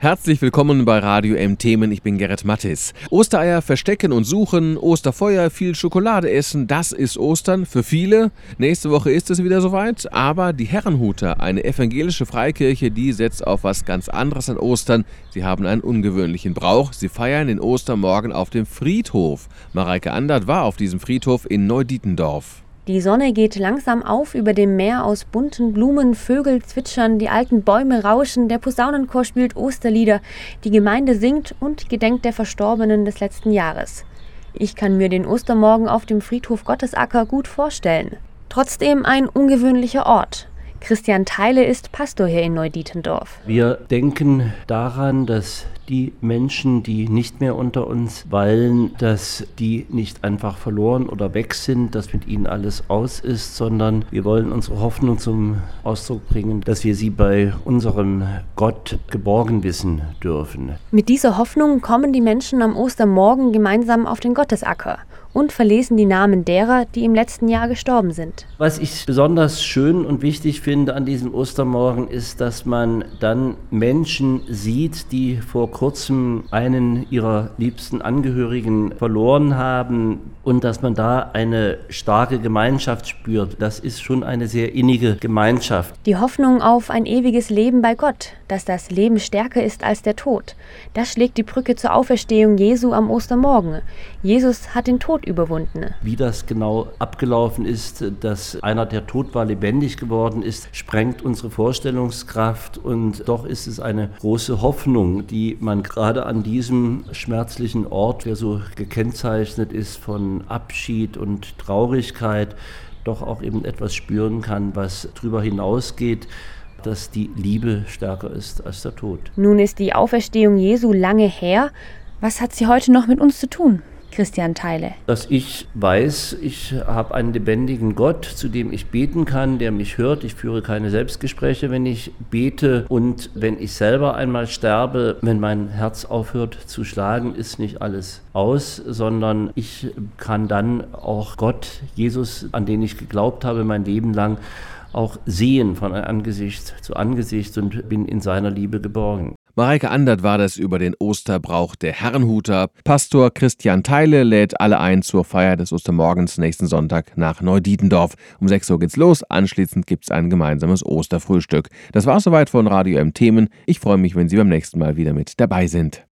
Herzlich willkommen bei Radio M Themen, ich bin Gerrit Mattis. Ostereier verstecken und suchen, Osterfeuer, viel Schokolade essen, das ist Ostern für viele. Nächste Woche ist es wieder soweit, aber die Herrenhuter, eine evangelische Freikirche, die setzt auf was ganz anderes an Ostern. Sie haben einen ungewöhnlichen Brauch, sie feiern den Ostermorgen auf dem Friedhof. Mareike Andert war auf diesem Friedhof in Neudietendorf. Die Sonne geht langsam auf über dem Meer aus bunten Blumen, Vögel zwitschern, die alten Bäume rauschen, der Posaunenchor spielt Osterlieder, die Gemeinde singt und gedenkt der Verstorbenen des letzten Jahres. Ich kann mir den Ostermorgen auf dem Friedhof Gottesacker gut vorstellen. Trotzdem ein ungewöhnlicher Ort. Christian Theile ist Pastor hier in Neudietendorf. Wir denken daran, dass die Menschen, die nicht mehr unter uns weilen, dass die nicht einfach verloren oder weg sind, dass mit ihnen alles aus ist, sondern wir wollen unsere Hoffnung zum Ausdruck bringen, dass wir sie bei unserem Gott geborgen wissen dürfen. Mit dieser Hoffnung kommen die Menschen am Ostermorgen gemeinsam auf den Gottesacker und verlesen die Namen derer, die im letzten Jahr gestorben sind. Was ich besonders schön und wichtig finde an diesem Ostermorgen ist, dass man dann Menschen sieht, die vor kurzem einen ihrer liebsten Angehörigen verloren haben und dass man da eine starke Gemeinschaft spürt. Das ist schon eine sehr innige Gemeinschaft. Die Hoffnung auf ein ewiges Leben bei Gott, dass das Leben stärker ist als der Tod. Das schlägt die Brücke zur Auferstehung Jesu am Ostermorgen. Jesus hat den Tod überwunden. Wie das genau abgelaufen ist, dass einer, der tot war, lebendig geworden ist, sprengt unsere Vorstellungskraft und doch ist es eine große Hoffnung, die man gerade an diesem schmerzlichen Ort, der so gekennzeichnet ist von Abschied und Traurigkeit, doch auch eben etwas spüren kann, was darüber hinausgeht, dass die Liebe stärker ist als der Tod. Nun ist die Auferstehung Jesu lange her. Was hat sie heute noch mit uns zu tun? Christian Theile. Dass ich weiß, ich habe einen lebendigen Gott, zu dem ich beten kann, der mich hört. Ich führe keine Selbstgespräche, wenn ich bete. Und wenn ich selber einmal sterbe, wenn mein Herz aufhört zu schlagen, ist nicht alles aus, sondern ich kann dann auch Gott, Jesus, an den ich geglaubt habe mein Leben lang, auch sehen von Angesicht zu Angesicht und bin in seiner Liebe geborgen. Mareike Andert war das über den Osterbrauch der Herrenhuter. Pastor Christian Theile lädt alle ein zur Feier des Ostermorgens nächsten Sonntag nach Neudietendorf. Um 6 Uhr geht's los, anschließend gibt's ein gemeinsames Osterfrühstück. Das war's soweit von Radio M Themen. Ich freue mich, wenn Sie beim nächsten Mal wieder mit dabei sind.